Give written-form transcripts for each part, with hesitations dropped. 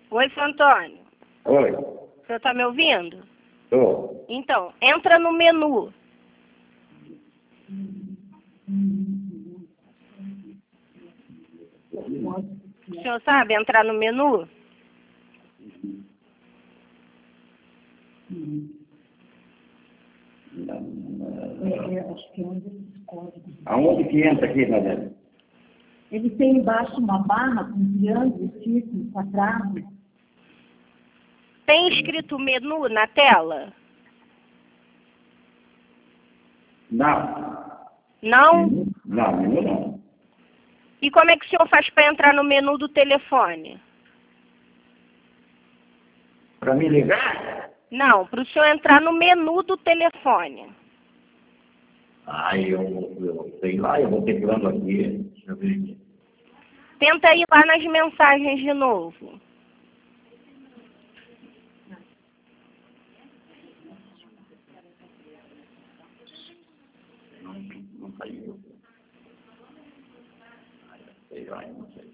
Oi, seu Antônio. Oi, O senhor está me ouvindo? tô. Então, entra no menu. O senhor sabe entrar no menu? Acho que é um desses códigos. Aonde que entra aqui, Madalena? Ele tem embaixo uma barra com triângulo, círculo, quadrado. Tem escrito menu na tela? Não. Não? Não, menu não. E como é que o senhor faz para entrar no menu do telefone? Para me ligar? Não, para o senhor entrar no menu do telefone. Eu sei lá, eu vou teclando aqui. Deixa eu ver aqui. Tenta ir lá nas mensagens de novo. Não saiu. Sei lá, eu não sei.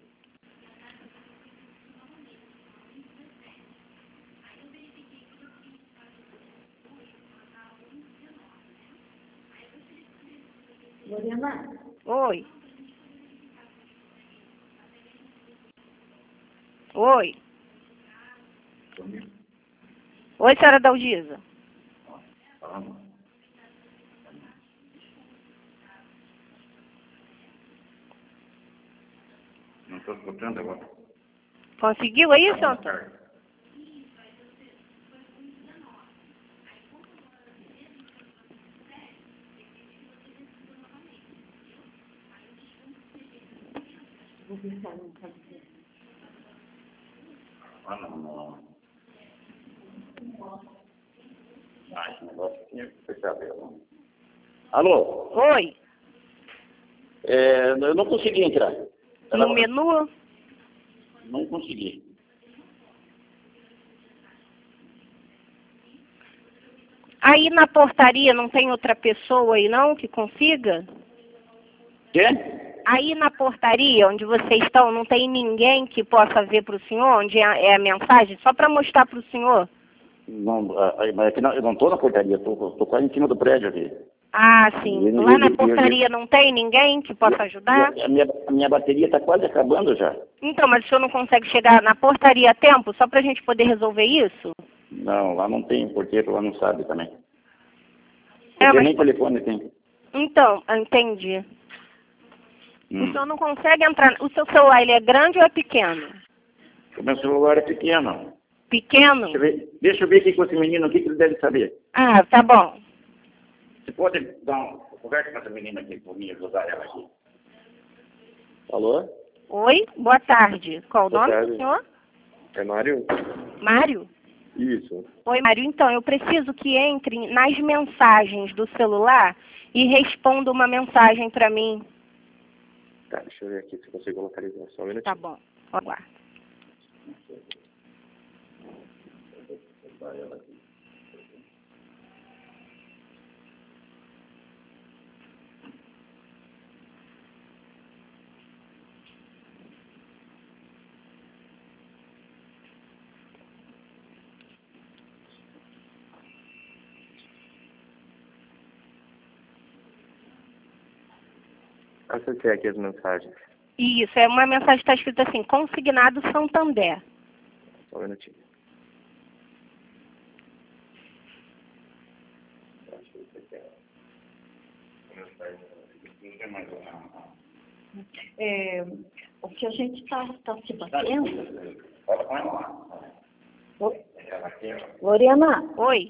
Lorena, Oi. Oi. Oi, senhora Dalgisa. Não estou escutando agora. Conseguiu aí, seu Antônio? vou ver se ela não sabe dizer. Não. Esse negócio tinha que fechar dela. Alô? Oi. Eu não consegui entrar. No menu? Não consegui. Aí na portaria não tem outra pessoa aí não que consiga? Quê? Aí na portaria onde vocês estão não tem ninguém que possa ver para o senhor onde é a mensagem? Só para mostrar para o senhor? Não, mas aqui eu não estou na portaria, estou quase em cima do prédio aqui. Ah, sim. Lá na portaria não tem ninguém que possa ajudar? A minha bateria está quase acabando já. Então, mas o senhor não consegue chegar na portaria a tempo só para a gente poder resolver isso? Não, lá não tem porteiro, lá não sabe também. É, Porque mas... nem telefone tem. Então, entendi. O senhor não consegue entrar... O seu celular, ele é grande ou é pequeno? O meu celular é pequeno. Pequeno? Deixa eu ver aqui com esse menino, o que ele deve saber. Ah, tá bom. Você pode dar uma conversa com essa menina aqui por mim, ajudar ela aqui. Alô? Oi, boa tarde. Qual o Boa nome tarde. do senhor? É Mário? Mário? Isso. Oi, Mário. Então, eu preciso que entre nas mensagens do celular e responda uma mensagem para mim. Tá, deixa eu ver aqui se eu consigo localizar. Só um minutinho. Tá bom. Aguardo. Acessei aqui as mensagens. Isso, é uma mensagem que está escrita assim, consignado Santander. Só um minutinho. O que a gente está se batendo... Lorena, Oi.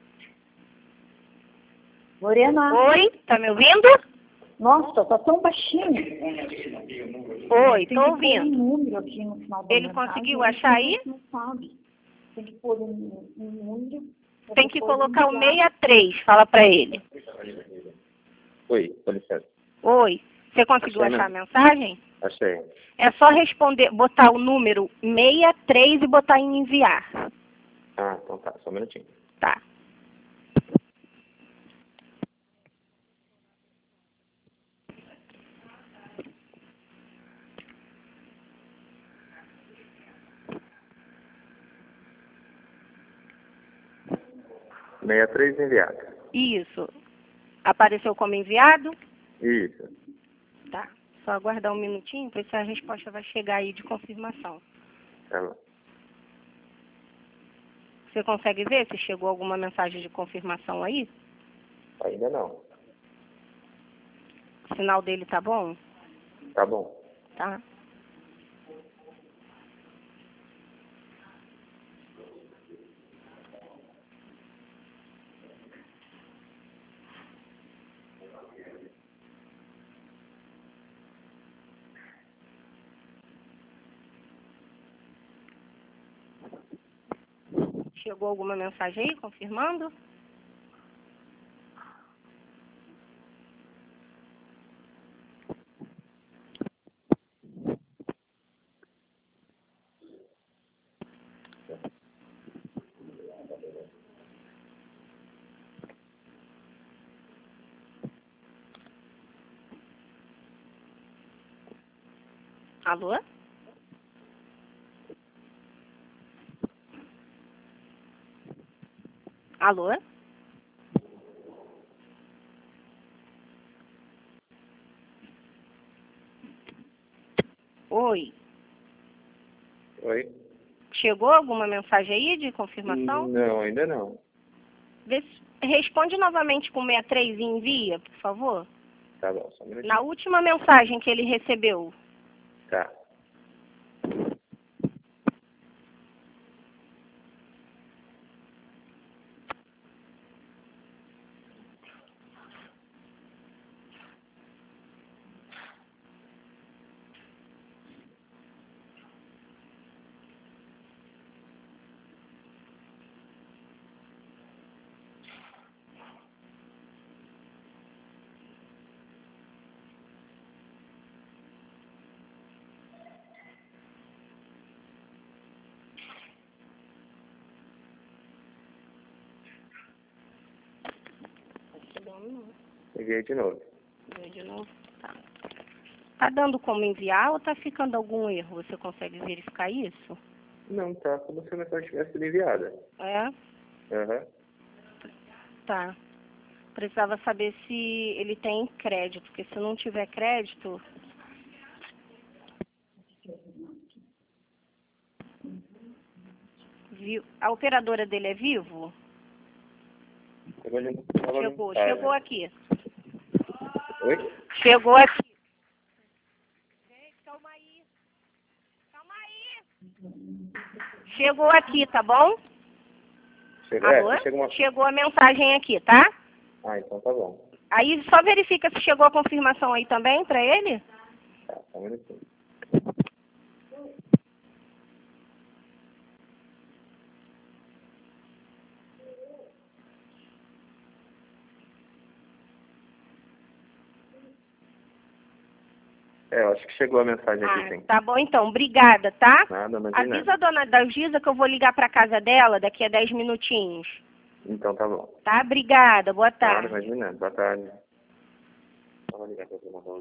Lorena, Oi, tá me ouvindo? nossa, tá tão baixinho. Oi, Tem tô que pôr ouvindo. um número aqui no final da Ele mensagem, conseguiu a achar gente aí? Não sabe. Tem que pôr um número. Tem que depois colocar o enviar. 63, fala para ele. Oi, com licença. Oi, você conseguiu Achei, achar a né? mensagem? Achei. É só responder, botar o número 63 e botar em enviar. Ah, então tá, só um minutinho. Tá. 63 enviado. Isso. Apareceu como enviado? Isso. Tá. Só aguardar um minutinho para ver se a resposta vai chegar aí de confirmação. Tá bom. Você consegue ver se chegou alguma mensagem de confirmação aí? Ainda não. O sinal dele tá bom? Tá bom. Tá. Chegou alguma mensagem aí confirmando? Alô? Alô? Oi. Oi? Chegou alguma mensagem aí de confirmação? Não, ainda não. Responde novamente com 63 e envia, por favor. Tá bom, só um minutinho. Na última mensagem que ele recebeu. Tá. Enviei de novo. Enviei de novo. Tá. Tá dando como enviar ou tá ficando algum erro? Você consegue verificar isso? Não, tá como se a mensagem tivesse sido enviada. É? Aham. Tá. Precisava saber se ele tem crédito, porque se não tiver crédito... A operadora dele é Vivo? Chegou aqui. Oi? Chegou aqui. Gente, calma aí. Calma aí. Chegou aqui, tá bom? Alô? Chegou a mensagem aqui, tá? Ah, então tá bom. Aí só verifica se chegou a confirmação aí também pra ele. Tá, só um minutinho. Eu acho que chegou a mensagem aqui, sim. Tá bom então, obrigada, tá? Nada, imagina. Avisa a dona Dalgisa que eu vou ligar pra casa dela daqui a 10 minutinhos. Então tá bom. Tá? Obrigada, boa tarde. Nada, imagina. Boa tarde. Vou ligar pra